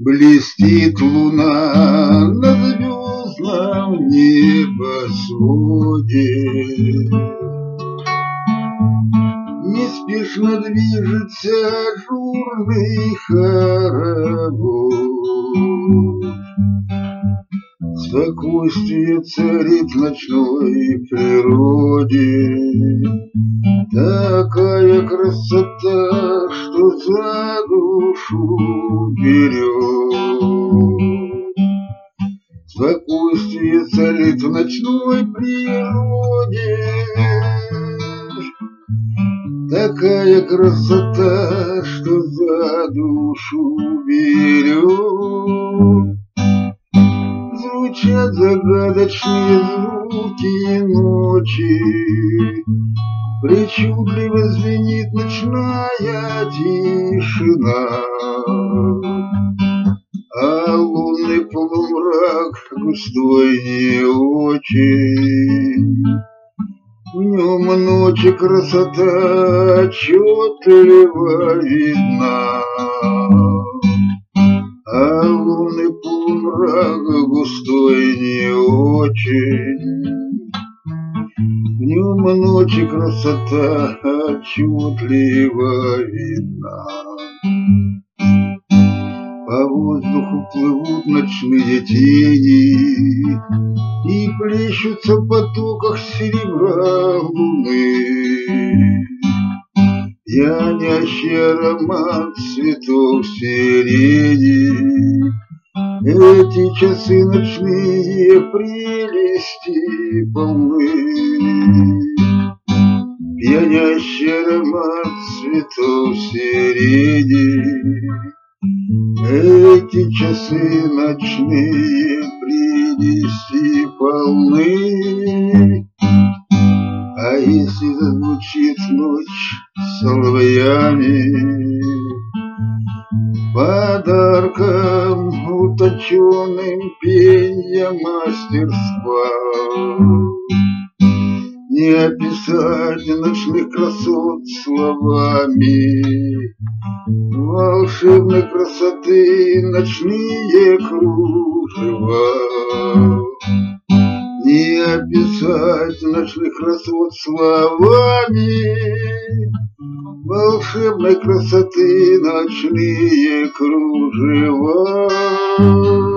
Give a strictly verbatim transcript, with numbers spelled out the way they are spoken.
Блестит луна на звездном небосводе, неспешно движется ажурный хоровод. Спокойствие царит в ночной природе, такая красота, что за душу берет. Спокойствие царит в ночной природе, такая красота, что за душу берет. Звучат загадочные звуки ночи, причудливо звенит ночная тишина, а лунный полумрак густой не очень. В нем ночи красота отчетливо видна, а лунный полумрак густой не очень. В нем ночи красота отчетливо видна. По воздуху плывут ночные тени и плещутся в потоках серебра луны. Пьянящий аромат цветов сирени, эти часы ночные прелести полны. Пьянящий аромат цветов сирени, эти часы ночные прелести полны. А если зазвучит ночь соловьями, подарком утонченным пенья мастерства, не описать ночных красот словами, волшебной красоты ночные кружева. Не описать ночных красот словами, волшебной красоты ночные кружева.